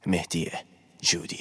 مهدی جودی.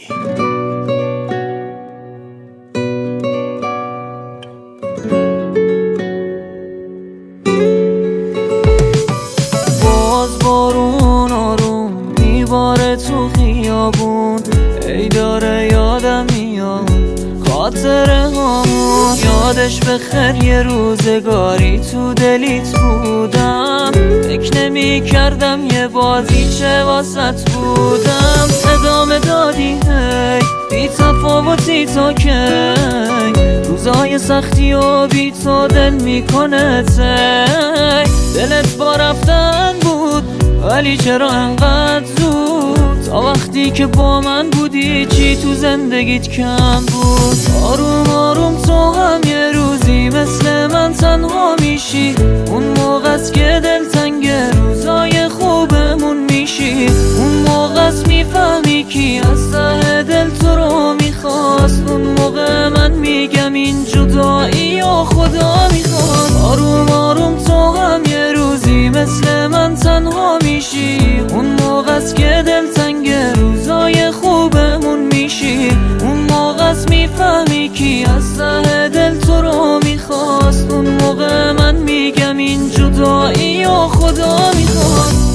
باز بارون آروم میباره تو خیابون، ای داره یادم میاد خاطره هامون. یادش بخیر یه روزگاری تو دلیت بودم، فکر نمی کردم یه بازی چه واسط بودم. ادامه دادی هی بی تفاوتی تا کی، روزای سختی و بی تو دل میکنه تی. دلت با رفتن بود ولی چرا انقدر زود؟ تا وقتی که با من بودی چی تو زندگیت کم بود؟ آروم آروم تو هم یه روزی مثل من تنها میشی، اون موقعست که دل تنگ روزای خوبمون میشی. اون موقعست میفهمی کی از ته دل تو رو میخواست. اون موقع من میگم این جدایی و خدا میخواست. آروم آروم تو هم یه روزی مثل من تنها میشی، اون موقعست که دل تنگ روزای خوبمون میشی. اون موقعست میفهمی کی از ته دل تو رو میخواست. اون موقع من میگم این جدایی و خدا میخواست.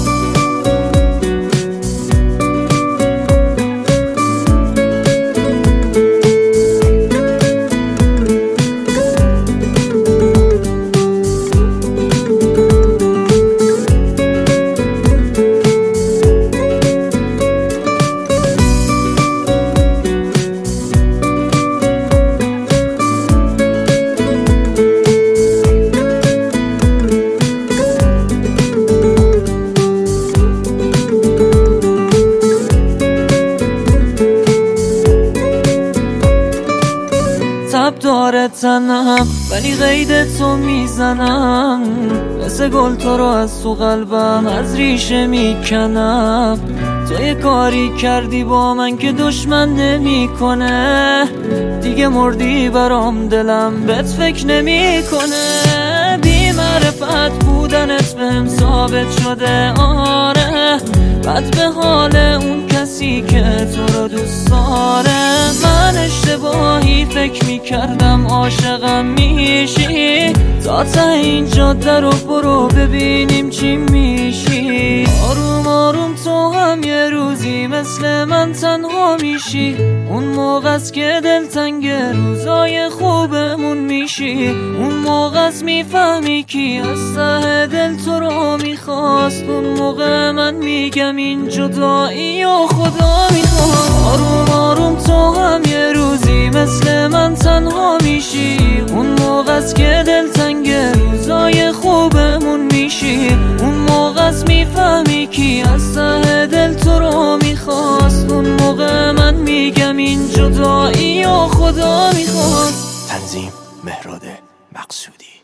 تب داره تنم ولی قید تو میزنم، مثل گل تو رو از تو قلبم از ریشه میکنم. تو یه کاری کردی با من که دشمن نمیکنه، دیگه مردی برام دلم بهت فکر نمیکنه. بی معرفت بودنت بهم ثابت شده آره، بد به حال اون کسی که تو رو دوست داره. من اشتباهی فکر میکردم عاشقم میشی، تا این جاده رو برو ببینیم چی میشی. آروم آروم تو هم یه روزی مثل من تنها میشی، اون موقعست که دل تنگ روزای خوبمون میشی. اون موقعست میفهمی کی از ته دل تو رو میخواست. اون موقع من میگم این جدایی و خدا میخواست. آروم آروم تو هم یه روزی مثل من تنها میشی، اون موقعست که دل تنگ روزای خوبمون میشی. اون موقعست میفهمی کی از ته دل تو رو میخواست. اون موقع من میگم این جدایی و خدا میخواست. تنظیم مهراد مقصودی.